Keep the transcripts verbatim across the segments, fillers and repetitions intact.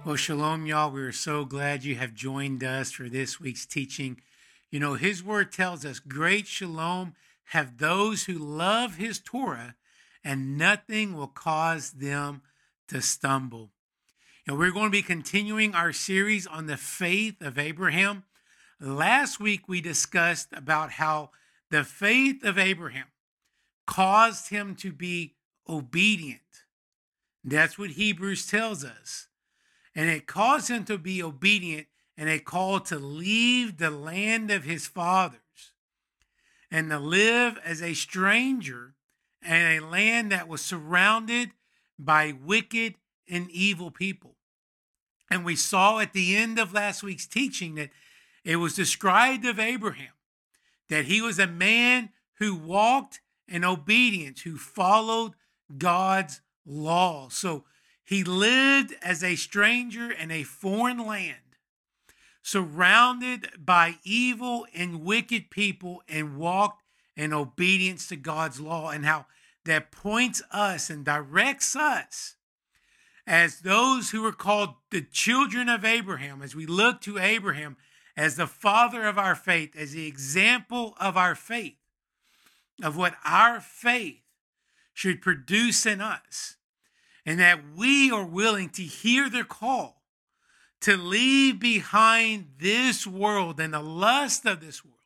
Well, shalom, y'all. We are so glad you have joined us for this week's teaching. You know, his word tells us great shalom have those who love his Torah, and nothing will cause them to stumble. And we're going to be continuing our series on the faith of Abraham. Last week, we discussed about how the faith of Abraham caused him to be obedient. That's what Hebrews tells us. And it caused him to be obedient, and a call to leave the land of his fathers and to live as a stranger in a land that was surrounded by wicked and evil people. And we saw at the end of last week's teaching that it was described of Abraham that he was a man who walked in obedience, who followed God's law. So he lived as a stranger in a foreign land, surrounded by evil and wicked people, and walked in obedience to God's law, and how that points us and directs us as those who are called the children of Abraham, as we look to Abraham as the father of our faith, as the example of our faith, of what our faith should produce in us. And that we are willing to hear the call to leave behind this world and the lust of this world,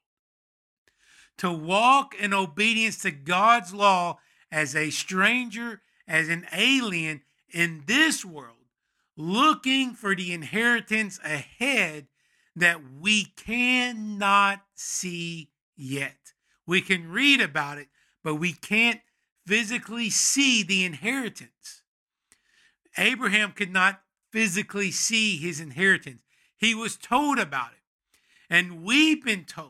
to walk in obedience to God's law as a stranger, as an alien in this world, looking for the inheritance ahead that we cannot see yet. We can read about it, but we can't physically see the inheritance. Abraham could not physically see his inheritance. He was told about it. And we've been told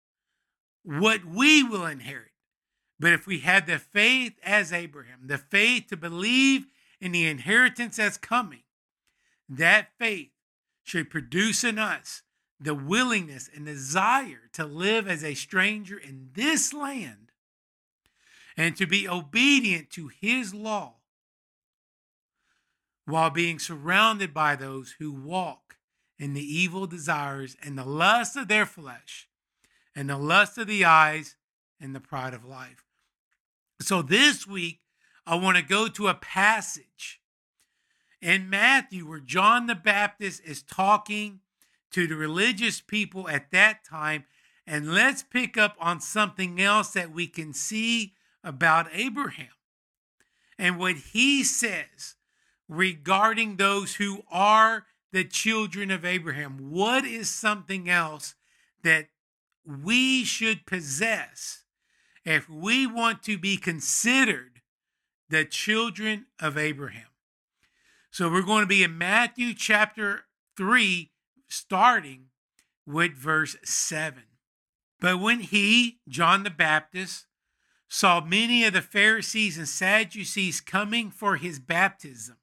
what we will inherit. But if we have the faith as Abraham, the faith to believe in the inheritance that's coming, that faith should produce in us the willingness and desire to live as a stranger in this land and to be obedient to his law, while being surrounded by those who walk in the evil desires and the lust of their flesh and the lust of the eyes and the pride of life. So this week, I want to go to a passage in Matthew where John the Baptist is talking to the religious people at that time. And let's pick up on something else that we can see about Abraham and what he says regarding those who are the children of Abraham. What is something else that we should possess if we want to be considered the children of Abraham? So we're going to be in Matthew chapter three, starting with verse seven. But when he, John the Baptist, saw many of the Pharisees and Sadducees coming for his baptism,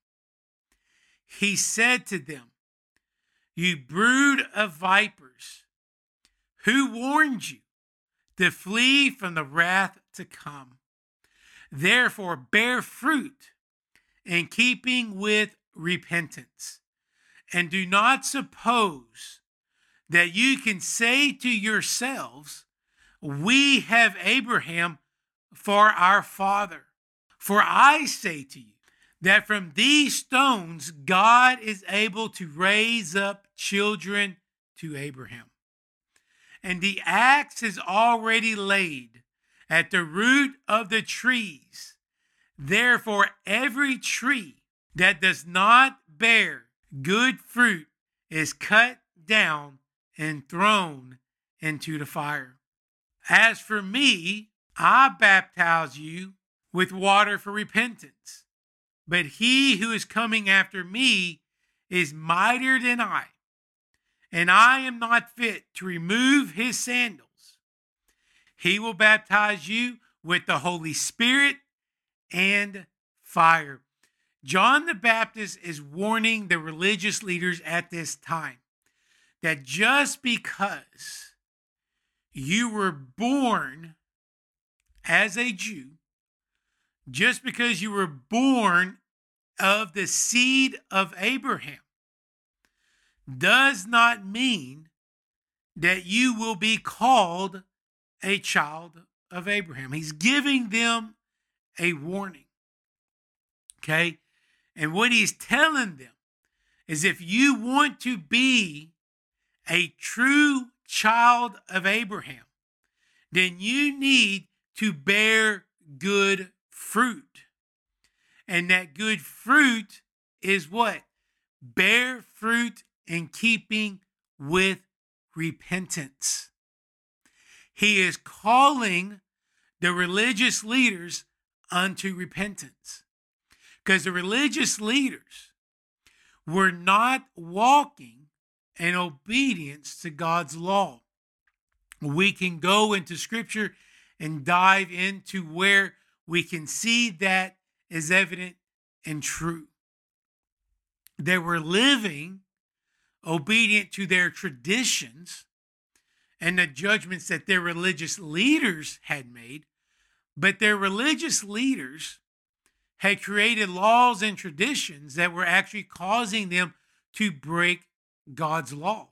he said to them, "You brood of vipers, who warned you to flee from the wrath to come? Therefore bear fruit in keeping with repentance, and do not suppose that you can say to yourselves, 'We have Abraham for our father.' For I say to you, that from these stones God is able to raise up children to Abraham. And the axe is already laid at the root of the trees. Therefore, every tree that does not bear good fruit is cut down and thrown into the fire. As for me, I baptize you with water for repentance. But he who is coming after me is mightier than I, and I am not fit to remove his sandals. He will baptize you with the Holy Spirit and fire." John the Baptist is warning the religious leaders at this time that just because you were born as a Jew, just because you were born of the seed of Abraham, does not mean that you will be called a child of Abraham. He's giving them a warning. Okay? And what he's telling them is if you want to be a true child of Abraham, then you need to bear good fruit. And that good fruit is what? Bear fruit in keeping with repentance. He is calling the religious leaders unto repentance. Because the religious leaders were not walking in obedience to God's law. We can go into Scripture and dive into where we can see that is evident and true. They were living obedient to their traditions and the judgments that their religious leaders had made, but their religious leaders had created laws and traditions that were actually causing them to break God's law.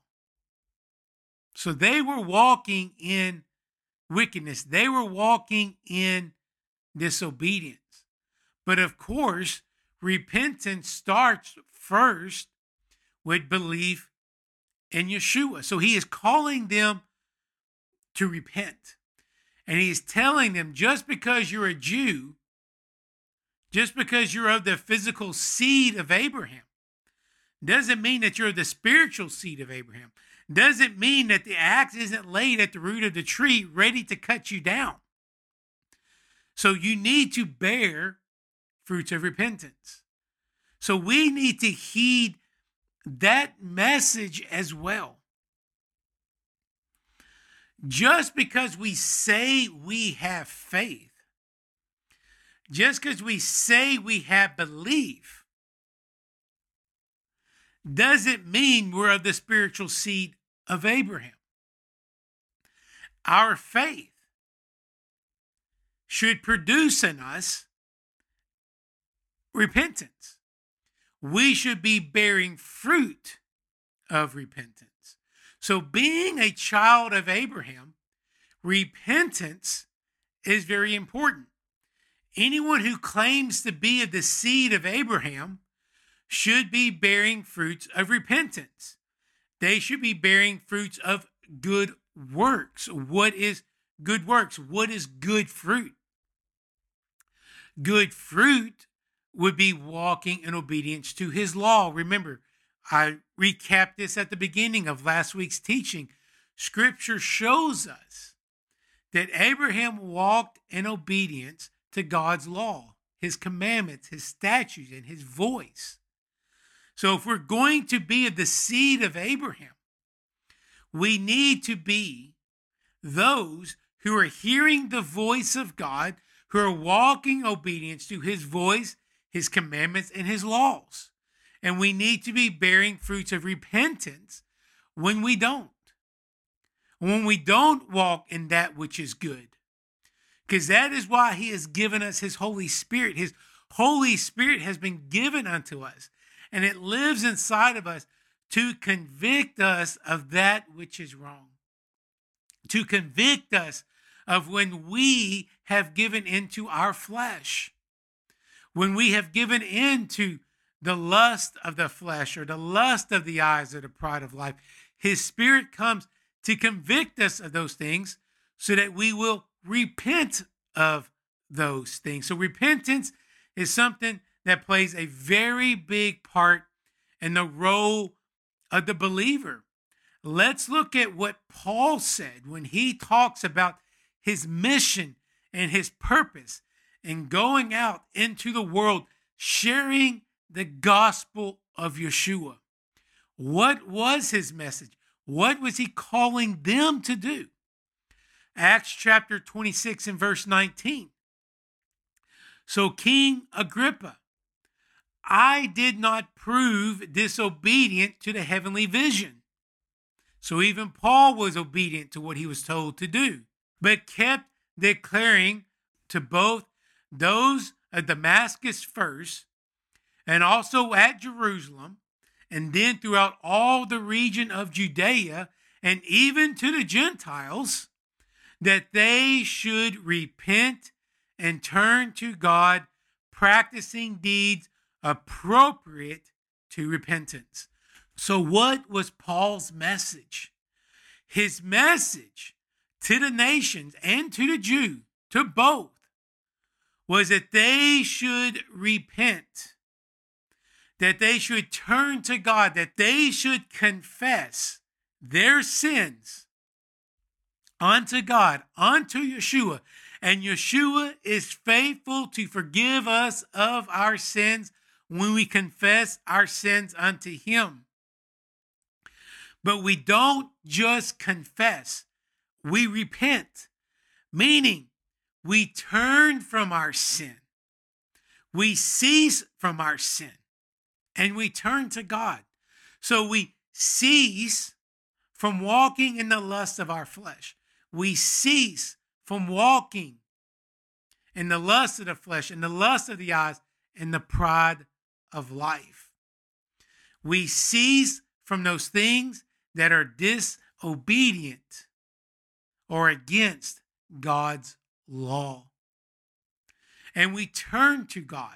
So they were walking in wickedness. They were walking in disobedience. But of course, repentance starts first with belief in Yeshua. So he is calling them to repent. And he is telling them, just because you're a Jew, just because you're of the physical seed of Abraham, doesn't mean that you're the spiritual seed of Abraham. Doesn't mean that the axe isn't laid at the root of the tree ready to cut you down. So you need to bear fruits of repentance. So we need to heed that message as well. Just because we say we have faith, just because we say we have belief, doesn't mean we're of the spiritual seed of Abraham. Our faith should produce in us repentance. We should be bearing fruit of repentance. So being a child of Abraham, repentance is very important. Anyone who claims to be of the seed of Abraham should be bearing fruits of repentance. They should be bearing fruits of good works. What is good works? What is good fruit? Good fruit would be walking in obedience to his law. Remember, I recapped this at the beginning of last week's teaching. Scripture shows us that Abraham walked in obedience to God's law, his commandments, his statutes, and his voice. So if we're going to be of the seed of Abraham, we need to be those who are hearing the voice of God, who are walking obedience to his voice, his commandments, and his laws. And we need to be bearing fruits of repentance when we don't. When we don't walk in that which is good. Because that is why he has given us his Holy Spirit. His Holy Spirit has been given unto us. And it lives inside of us to convict us of that which is wrong. To convict us of when we have given into our flesh. When we have given into the lust of the flesh or the lust of the eyes or the pride of life. His Spirit comes to convict us of those things so that we will repent of those things. So repentance is something that plays a very big part in the role of the believer. Let's look at what Paul said when he talks about his mission and his purpose in going out into the world, sharing the gospel of Yeshua. What was his message? What was he calling them to do? Acts chapter twenty-six and verse nineteen. So King Agrippa, I did not prove disobedient to the heavenly vision. So even Paul was obedient to what he was told to do, but kept declaring to both those of Damascus first, and also at Jerusalem, and then throughout all the region of Judea, and even to the Gentiles, that they should repent and turn to God, practicing deeds appropriate to repentance. So what was Paul's message? His message to the nations and to the Jew, to both, was that they should repent, that they should turn to God, that they should confess their sins unto God, unto Yeshua. And Yeshua is faithful to forgive us of our sins when we confess our sins unto him. But we don't just confess, we repent, meaning we turn from our sin, we cease from our sin, and we turn to God. So we cease from walking in the lust of our flesh. We cease from walking in the lust of the flesh, in the lust of the eyes, in the pride of life. We cease from those things that are disobedient or against God's law. And we turn to God.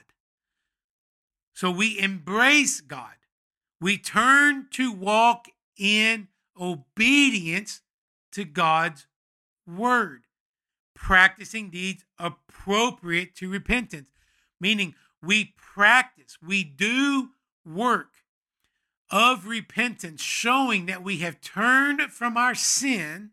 So we embrace God. We turn to walk in obedience to God's word, practicing deeds appropriate to repentance, meaning we practice, we do work of repentance, showing that we have turned from our sin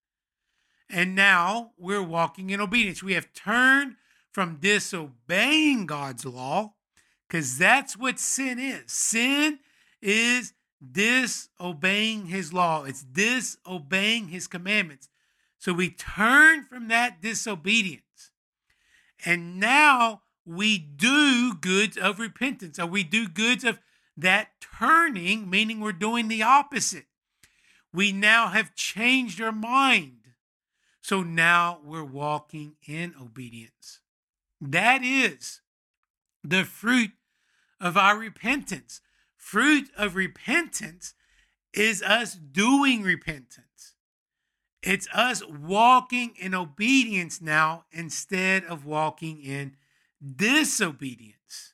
and now we're walking in obedience. We have turned from disobeying God's law, because that's what sin is. Sin is disobeying his law. It's disobeying his commandments. So we turn from that disobedience. And now we do goods of repentance, or we do goods of that turning, meaning we're doing the opposite. We now have changed our mind. So now we're walking in obedience. That is the fruit of our repentance. Fruit of repentance is us doing repentance. It's us walking in obedience now instead of walking in disobedience.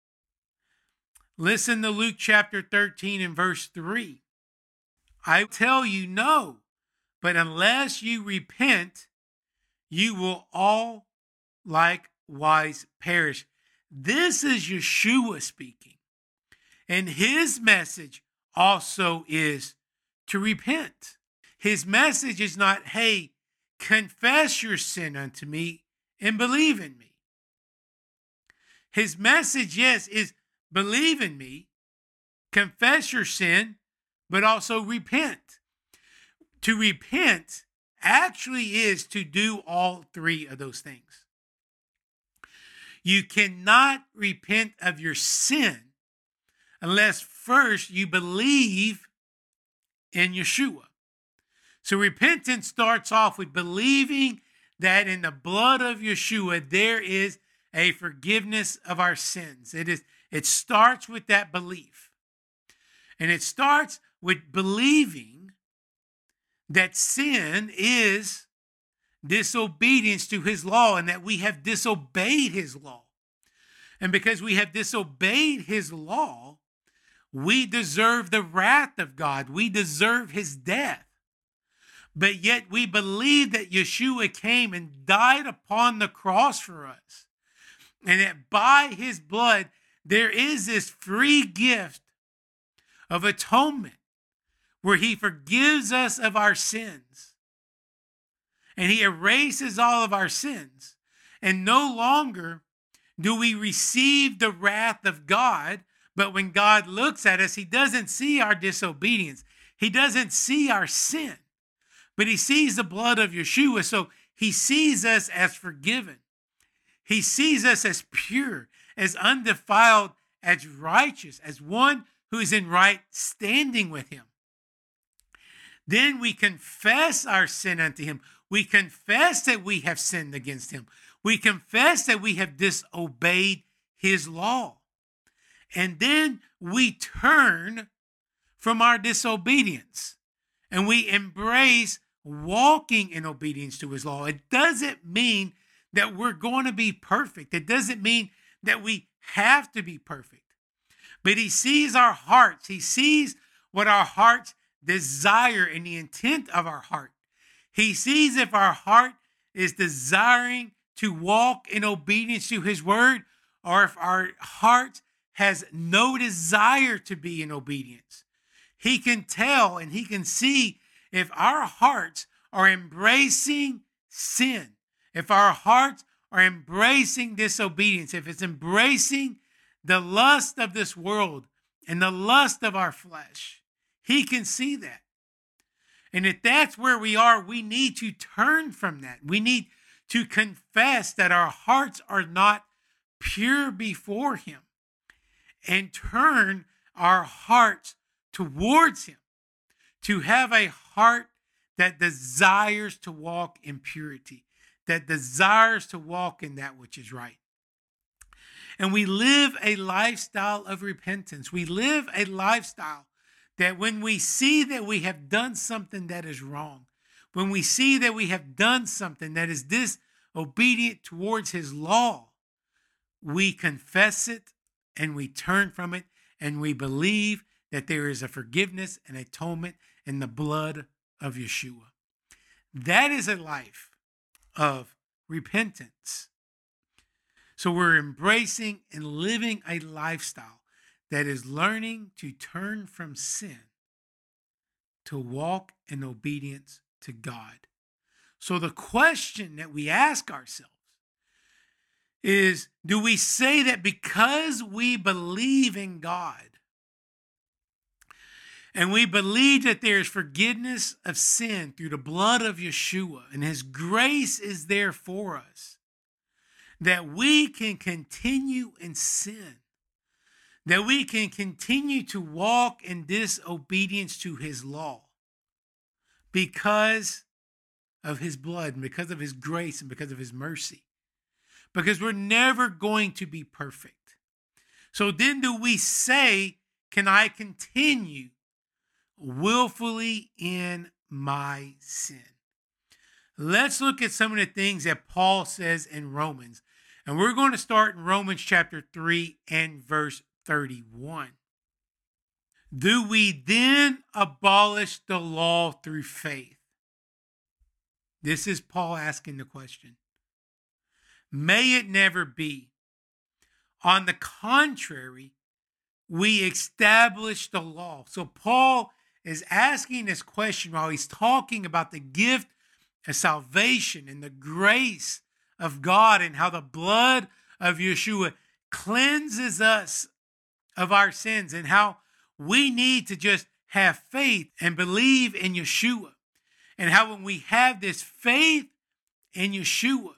Listen to Luke chapter thirteen and verse three. I tell you no, but unless you repent, you will all likewise perish. This is Yeshua speaking. And his message also is to repent. His message is not, hey, confess your sin unto me and believe in me. His message, yes, is believe in me, confess your sin, but also repent. To repent actually is to do all three of those things. You cannot repent of your sin unless first you believe in Yeshua. So repentance starts off with believing that in the blood of Yeshua there is a forgiveness of our sins. It is. It starts with that belief. And it starts with believing that sin is disobedience to his law and that we have disobeyed his law. And because we have disobeyed his law, we deserve the wrath of God. We deserve his death. But yet we believe that Yeshua came and died upon the cross for us. And that by his blood, there is this free gift of atonement where he forgives us of our sins. And he erases all of our sins. And no longer do we receive the wrath of God, but when God looks at us, he doesn't see our disobedience. He doesn't see our sin, but he sees the blood of Yeshua. So he sees us as forgiven. He sees us as pure, as undefiled, as righteous, as one who is in right standing with him. Then we confess our sin unto him. We confess that we have sinned against him. We confess that we have disobeyed his law. And then we turn from our disobedience and we embrace walking in obedience to his law. It doesn't mean that we're going to be perfect. It doesn't mean that we have to be perfect. But he sees our hearts. He sees what our hearts desire and the intent of our heart. He sees if our heart is desiring to walk in obedience to his word, or if our heart has no desire to be in obedience. He can tell and he can see if our hearts are embracing sin, if our hearts are embracing disobedience, if it's embracing the lust of this world and the lust of our flesh. He can see that. And if that's where we are, we need to turn from that. We need to confess that our hearts are not pure before him and turn our hearts towards him, to have a heart that desires to walk in purity, that desires to walk in that which is right. And we live a lifestyle of repentance. We live a lifestyle that when we see that we have done something that is wrong, when we see that we have done something that is disobedient towards his law, we confess it and we turn from it and we believe that there is a forgiveness and atonement in the blood of Yeshua. That is a life of repentance. So we're embracing and living a lifestyle that is learning to turn from sin to walk in obedience to God. So the question that we ask ourselves is, do we say that because we believe in God and we believe that there is forgiveness of sin through the blood of Yeshua and his grace is there for us, that we can continue in sin, that we can continue to walk in disobedience to his law because of his blood and because of his grace and because of his mercy? Because we're never going to be perfect. So then do we say, can I continue willfully in my sin? Let's look at some of the things that Paul says in Romans. And we're going to start in Romans chapter three and verse thirty-one. Do we then abolish the law through faith? This is Paul asking the question. May it never be. On the contrary, we establish the law. So Paul is asking this question while he's talking about the gift of salvation and the grace of God and how the blood of Yeshua cleanses us of our sins and how we need to just have faith and believe in Yeshua. And how when we have this faith in Yeshua,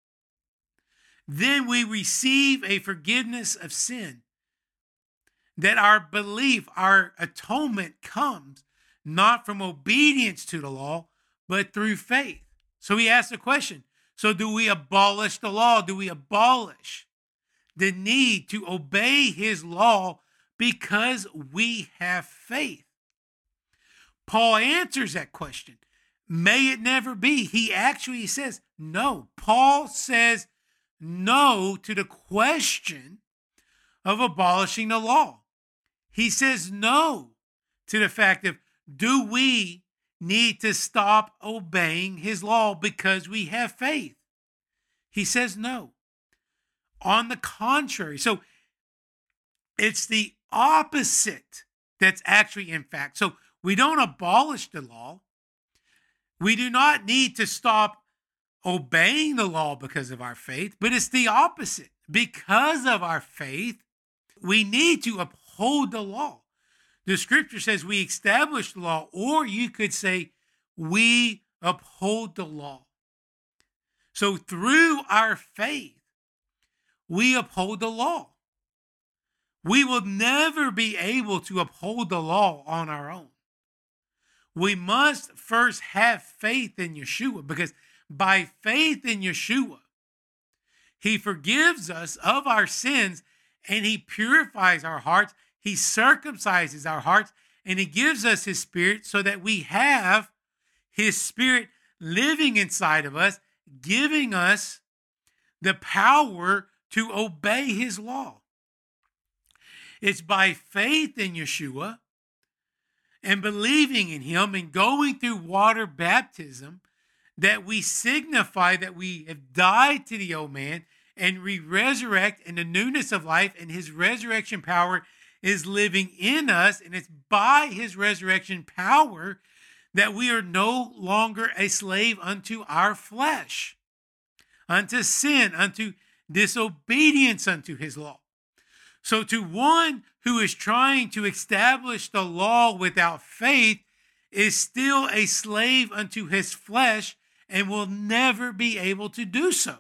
then we receive a forgiveness of sin. That our belief, our atonement comes not from obedience to the law, but through faith. So he asks the question, so do we abolish the law? Do we abolish the need to obey his law because we have faith? Paul answers that question. May it never be. He actually says no. Paul says no to the question of abolishing the law. He says no to the fact of, do we need to stop obeying his law because we have faith? He says no. On the contrary. So it's the opposite that's actually in fact. So we don't abolish the law. We do not need to stop obeying the law because of our faith, but it's the opposite. Because of our faith, we need to uphold the law. The scripture says we establish the law, or you could say we uphold the law. So through our faith, we uphold the law. We will never be able to uphold the law on our own. We must first have faith in Yeshua, because by faith in Yeshua, he forgives us of our sins and he purifies our hearts. He circumcises our hearts, and he gives us his Spirit so that we have his Spirit living inside of us, giving us the power to obey his law. It's by faith in Yeshua and believing in him and going through water baptism that we signify that we have died to the old man and we resurrect in the newness of life, and his resurrection power is living in us, and it's by his resurrection power that we are no longer a slave unto our flesh, unto sin, unto disobedience unto his law. So to one who is trying to establish the law without faith is still a slave unto his flesh and will never be able to do so.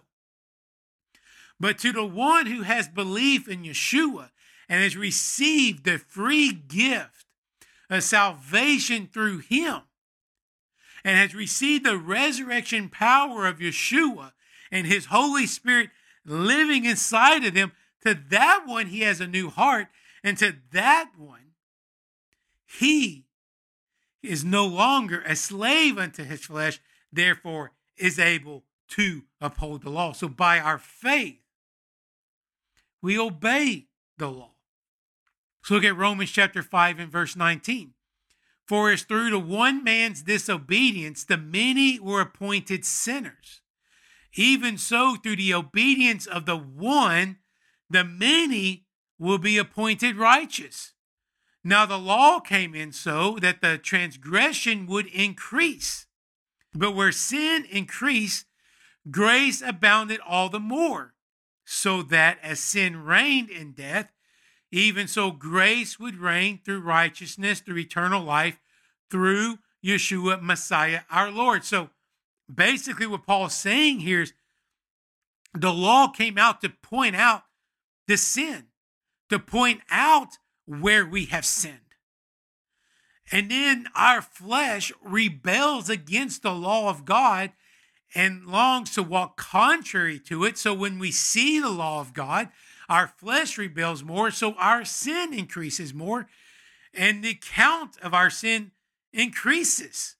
But to the one who has belief in Yeshua and has received the free gift of salvation through him, and has received the resurrection power of Yeshua and his Holy Spirit living inside of them, to that one he has a new heart, and to that one he is no longer a slave unto his flesh, therefore is able to uphold the law. So by our faith, we obey the law. So look at Romans chapter five and verse nineteen. For as through the one man's disobedience, the many were appointed sinners, even so through the obedience of the one, the many will be appointed righteous. Now the law came in so that the transgression would increase. But where sin increased, grace abounded all the more, so that as sin reigned in death, even so grace would reign through righteousness, through eternal life, through Yeshua Messiah our Lord. So basically what Paul's saying here is the law came out to point out the sin, to point out where we have sinned. And then our flesh rebels against the law of God and longs to walk contrary to it. So when we see the law of God, our flesh rebels more, so our sin increases more, and the count of our sin increases.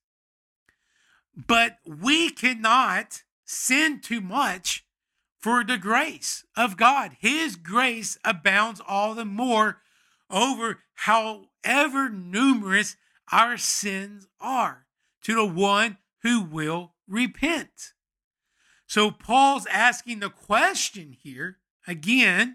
But we cannot sin too much for the grace of God. His grace abounds all the more over however numerous our sins are, to the one who will repent. So Paul's asking the question here again.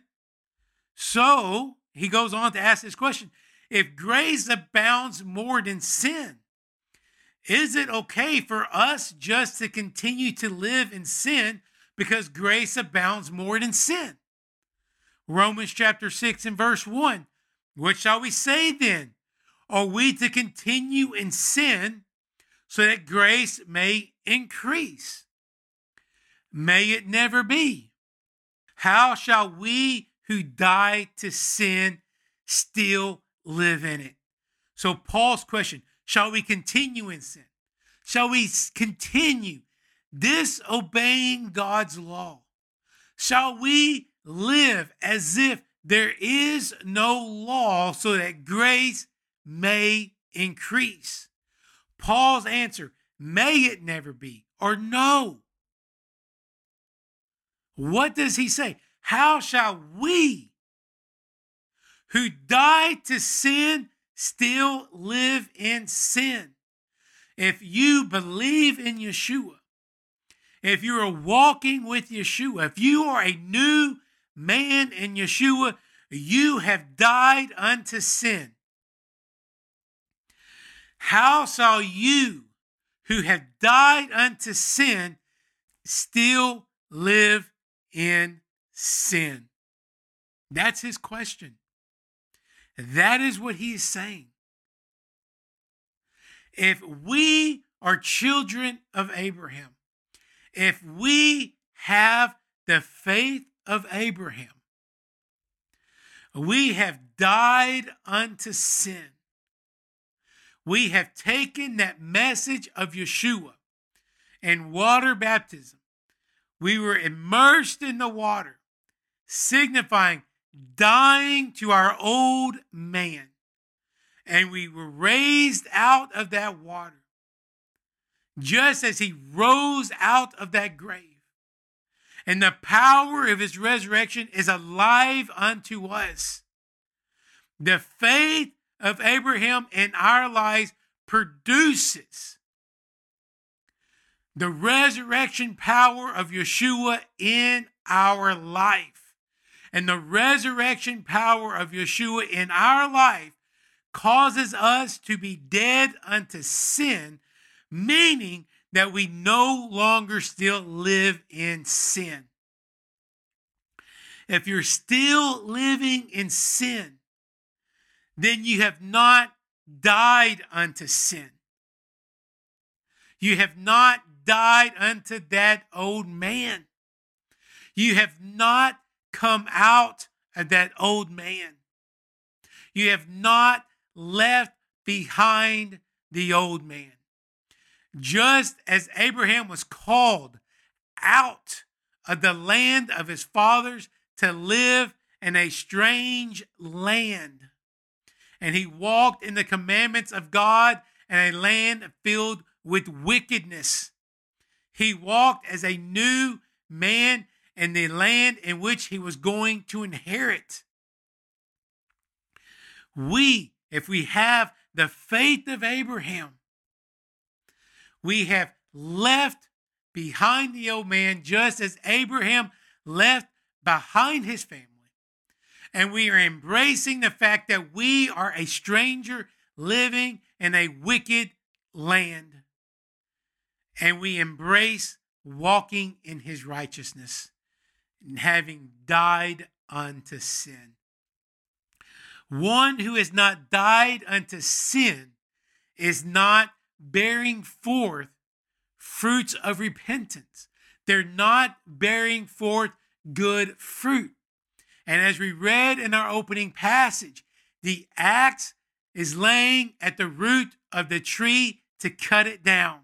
So he goes on to ask this question: if grace abounds more than sin, is it okay for us just to continue to live in sin because grace abounds more than sin? Romans chapter six and verse one. What shall we say then? Are we to continue in sin so that grace may increase? May it never be. How shall we who died to sin still live in it? So Paul's question: shall we continue in sin? Shall we continue disobeying God's law? Shall we live as if there is no law so that grace may increase? Paul's answer: may it never be, or no. What does he say? How shall we who died to sin still live in sin? If you believe in Yeshua, if you are walking with Yeshua, if you are a new man in Yeshua, you have died unto sin. How shall you who have died unto sin still live in sin? That's his question. That is what he is saying. If we are children of Abraham, if we have the faith of Abraham, we have died unto sin. We have taken that message of Yeshua and water baptism. We were immersed in the water, signifying dying to our old man. And we were raised out of that water, just as he rose out of that grave. And the power of his resurrection is alive unto us. The faith of Abraham in our lives produces the resurrection power of Yeshua in our life. And the resurrection power of Yeshua in our life causes us to be dead unto sin, meaning that we no longer still live in sin. If you're still living in sin, then you have not died unto sin. You have not died unto that old man. You have not come out of that old man. You have not left behind the old man. Just as Abraham was called out of the land of his fathers to live in a strange land, and he walked in the commandments of God in a land filled with wickedness. He walked as a new man in the land in which he was going to inherit. We, if we have the faith of Abraham, we have left behind the old man just as Abraham left behind his family. And we are embracing the fact that we are a stranger living in a wicked land. And we embrace walking in his righteousness and having died unto sin. One who has not died unto sin is not bearing forth fruits of repentance. They're not bearing forth good fruit. And as we read in our opening passage, the axe is laying at the root of the tree to cut it down.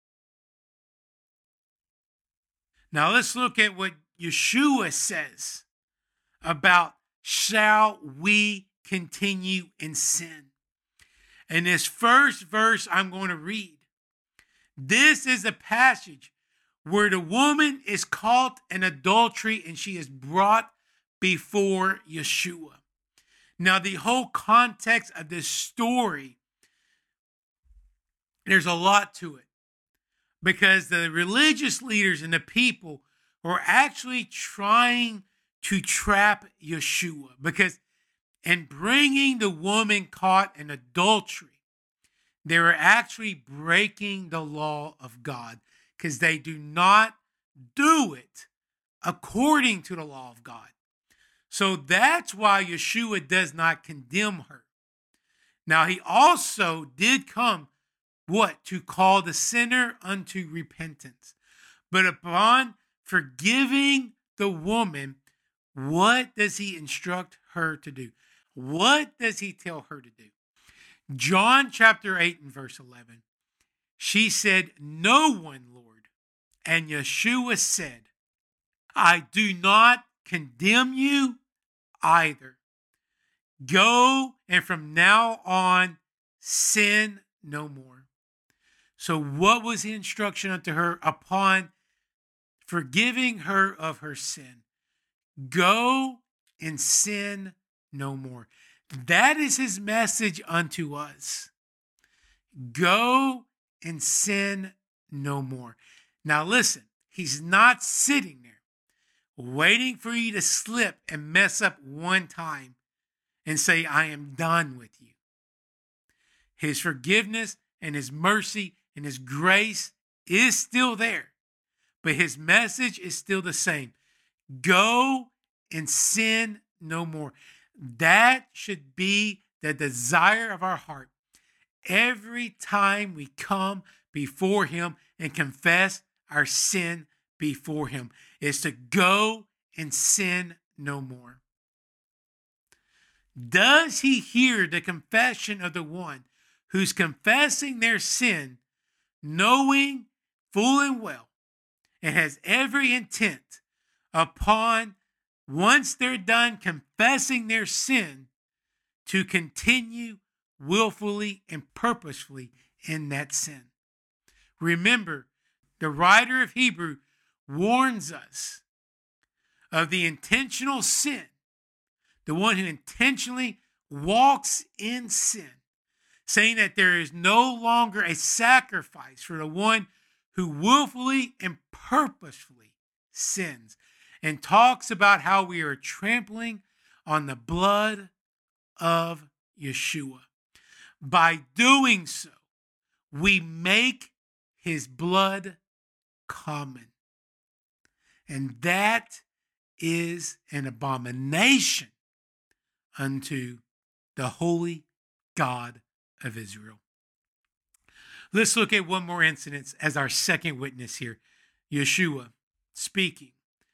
Now let's look at what Yeshua says about shall we continue in sin. In this first verse I'm going to read, this is a passage where the woman is caught in adultery and she is brought before Yeshua. Now, the whole context of this story, there's a lot to it, because the religious leaders and the people were actually trying to trap Yeshua, because in bringing the woman caught in adultery, they were actually breaking the law of God, because they do not do it according to the law of God. So that's why Yeshua does not condemn her. Now, he also did come, what? To call the sinner unto repentance. But upon forgiving the woman, what does he instruct her to do? What does he tell her to do? John chapter eight and verse eleven. She said, "No one, Lord." And Yeshua said, "I do not condemn you either. Go, and from now on, sin no more." So what was the instruction unto her upon forgiving her of her sin? Go and sin no more. That is his message unto us. Go and sin no more. Now listen, he's not sitting there waiting for you to slip and mess up one time and say, "I am done with you." His forgiveness and his mercy and his grace is still there, but his message is still the same. Go and sin no more. That should be the desire of our heart every time we come before him and confess our sin before him, is to go and sin no more. Does he hear the confession of the one who's confessing their sin, knowing full and well, and has every intent upon once they're done confessing their sin, to continue willfully and purposefully in that sin. Remember, the writer of Hebrew warns us of the intentional sin, the one who intentionally walks in sin, saying that there is no longer a sacrifice for the one who willfully and purposefully sins, and talks about how we are trampling on the blood of Yeshua. By doing so, we make his blood common. And that is an abomination unto the holy God of Israel. Let's look at one more incident as our second witness here. Yeshua speaking.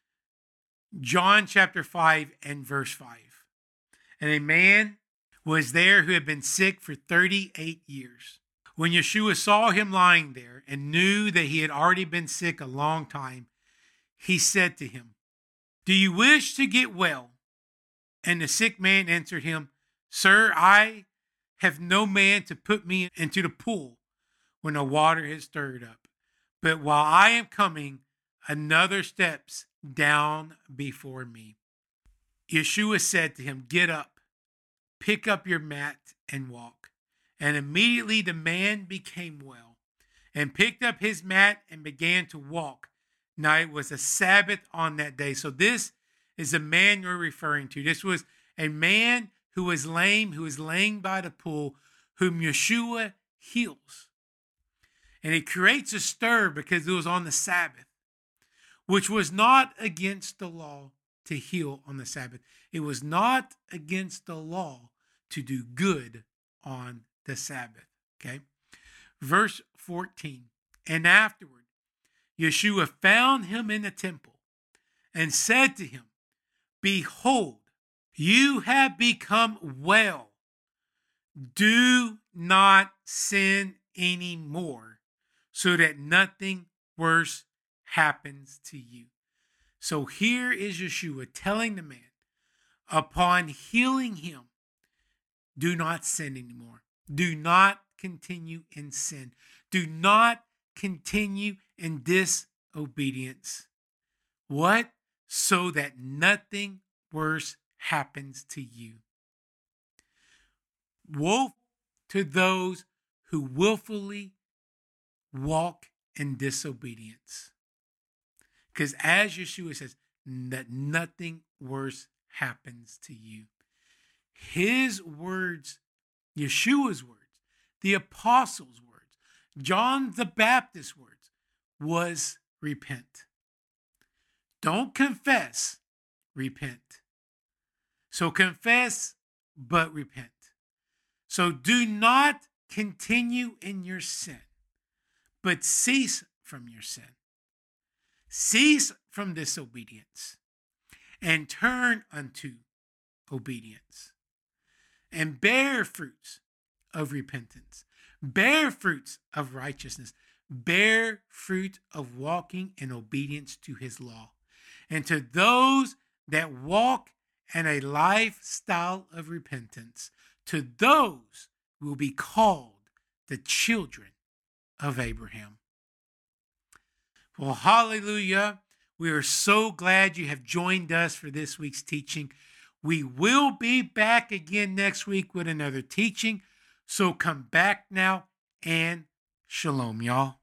John chapter five and verse five. And a man was there who had been sick for thirty-eight years. When Yeshua saw him lying there and knew that he had already been sick a long time, he said to him, "Do you wish to get well?" And the sick man answered him, "Sir, I have no man to put me into the pool when the water has stirred up. But while I am coming, another steps down before me." Yeshua said to him, "Get up, pick up your mat and walk." And immediately the man became well and picked up his mat and began to walk. Now it was a Sabbath on that day. So this is the man you're referring to. This was a man who was lame, who was laying by the pool, whom Yeshua heals. And it creates a stir because it was on the Sabbath, which was not against the law to heal on the Sabbath. It was not against the law to do good on the Sabbath. Okay. Verse fourteen. And afterward, Yeshua found him in the temple and said to him, "Behold, you have become well. Do not sin anymore, so that nothing worse happens to you." So here is Yeshua telling the man, upon healing him, do not sin anymore. Do not continue in sin. Do not continue in disobedience. What? So that nothing worse happens to you. Woe to those who willfully walk in disobedience. Because as Yeshua says, that nothing worse happens to you. His words, Yeshua's words, the apostles' words, John the Baptist's words, was repent. Don't confess, repent. So confess, but repent. So do not continue in your sin, but cease from your sin. Cease from disobedience and turn unto obedience. And bear fruits of repentance. Bear fruits of righteousness. Bear fruit of walking in obedience to his law. And to those that walk in a lifestyle of repentance, to those will be called the children of Abraham. Well, hallelujah. We are so glad you have joined us for this week's teaching. We will be back again next week with another teaching. So come back now and shalom, y'all.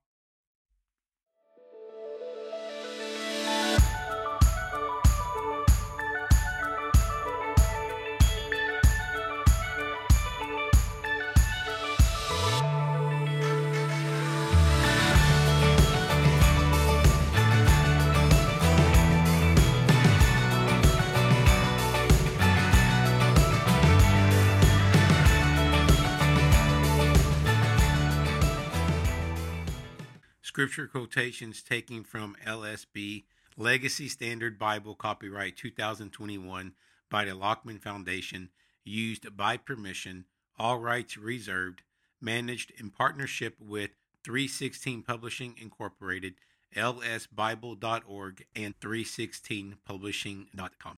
Scripture quotations taken from L S B, Legacy Standard Bible, copyright two thousand twenty-one by the Lockman Foundation, used by permission, all rights reserved, managed in partnership with three sixteen Publishing Incorporated, L S Bible dot org, and three sixteen publishing dot com.